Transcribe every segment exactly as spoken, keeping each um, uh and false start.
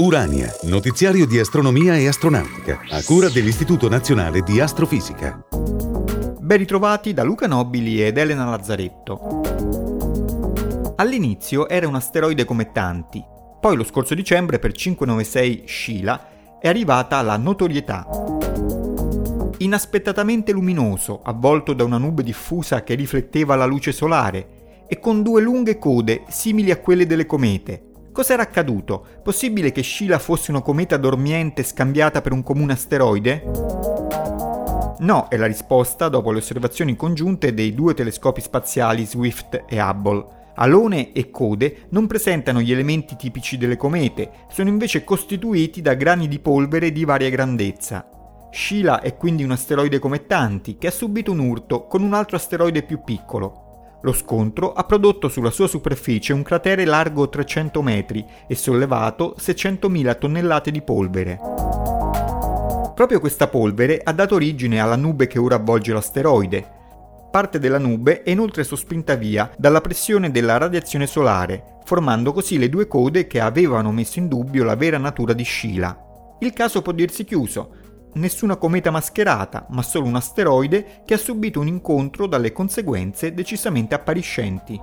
Urania, notiziario di astronomia e astronautica, a cura dell'Istituto Nazionale di Astrofisica. Ben ritrovati da Luca Nobili ed Elena Lazzaretto. All'inizio era un asteroide come tanti, poi lo scorso dicembre per cinquecentonovantasei Scylla è arrivata la notorietà. Inaspettatamente luminoso, avvolto da una nube diffusa che rifletteva la luce solare e con due lunghe code simili a quelle delle comete. Cos'era accaduto? Possibile che Scylla fosse una cometa dormiente scambiata per un comune asteroide? No, è la risposta dopo le osservazioni congiunte dei due telescopi spaziali Swift e Hubble. Alone e code non presentano gli elementi tipici delle comete, sono invece costituiti da grani di polvere di varia grandezza. Scylla è quindi un asteroide come tanti, che ha subito un urto con un altro asteroide più piccolo. Lo scontro ha prodotto sulla sua superficie un cratere largo trecento metri e sollevato seicentomila tonnellate di polvere. Proprio questa polvere ha dato origine alla nube che ora avvolge l'asteroide. Parte della nube è inoltre sospinta via dalla pressione della radiazione solare, formando così le due code che avevano messo in dubbio la vera natura di Scylla. Il caso può dirsi chiuso. Nessuna cometa mascherata, ma solo un asteroide che ha subito un incontro dalle conseguenze decisamente appariscenti.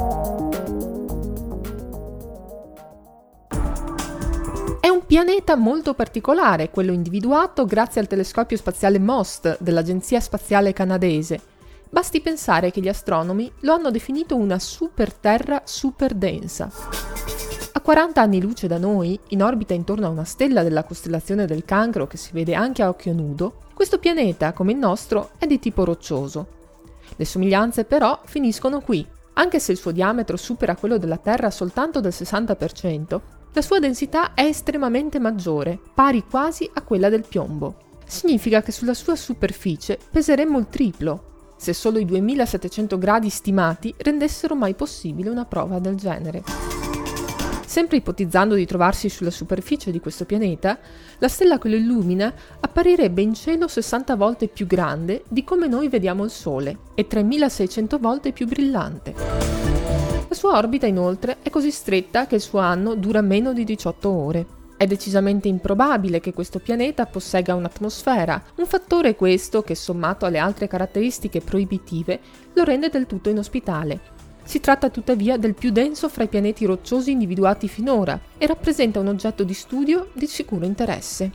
È un pianeta molto particolare, quello individuato grazie al telescopio spaziale MOST dell'Agenzia Spaziale Canadese. Basti pensare che gli astronomi lo hanno definito una superterra superdensa. A quaranta anni luce da noi, in orbita intorno a una stella della costellazione del Cancro che si vede anche a occhio nudo, questo pianeta, come il nostro, è di tipo roccioso. Le somiglianze però finiscono qui. Anche se il suo diametro supera quello della Terra soltanto del sessanta per cento, la sua densità è estremamente maggiore, pari quasi a quella del piombo. Significa che sulla sua superficie peseremmo il triplo, se solo i duemilasettecento gradi stimati rendessero mai possibile una prova del genere. Sempre ipotizzando di trovarsi sulla superficie di questo pianeta, la stella che lo illumina apparirebbe in cielo sessanta volte più grande di come noi vediamo il Sole e tremilaseicento volte più brillante. La sua orbita inoltre è così stretta che il suo anno dura meno di diciotto ore. È decisamente improbabile che questo pianeta possegga un'atmosfera, un fattore questo che, sommato alle altre caratteristiche proibitive, lo rende del tutto inospitale. Si tratta tuttavia del più denso fra i pianeti rocciosi individuati finora e rappresenta un oggetto di studio di sicuro interesse.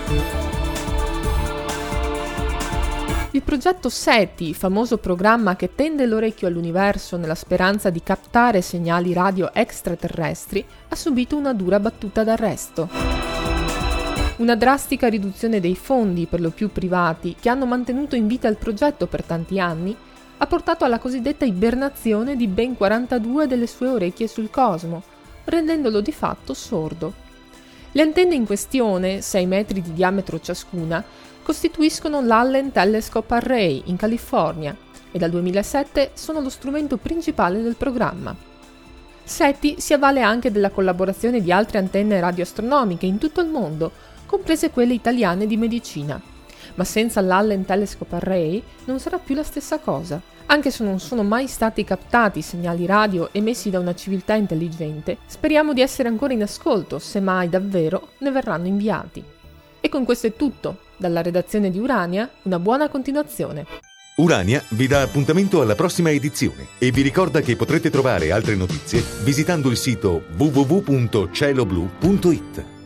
Il progetto SETI, famoso programma che tende l'orecchio all'universo nella speranza di captare segnali radio extraterrestri, ha subito una dura battuta d'arresto. Una drastica riduzione dei fondi, per lo più privati, che hanno mantenuto in vita il progetto per tanti anni, ha portato alla cosiddetta ibernazione di ben quarantadue delle sue orecchie sul cosmo, rendendolo di fatto sordo. Le antenne in questione, sei metri di diametro ciascuna, costituiscono l'Allen Telescope Array in California e dal duemilasette sono lo strumento principale del programma. SETI si avvale anche della collaborazione di altre antenne radioastronomiche in tutto il mondo, comprese quelle italiane di medicina. Ma senza l'Allen Telescope Array non sarà più la stessa cosa. Anche se non sono mai stati captati segnali radio emessi da una civiltà intelligente, speriamo di essere ancora in ascolto, se mai davvero ne verranno inviati. E con questo è tutto. Dalla redazione di Urania, una buona continuazione. Urania vi dà appuntamento alla prossima edizione e vi ricorda che potrete trovare altre notizie visitando il sito w w w punto cielo blu punto i t.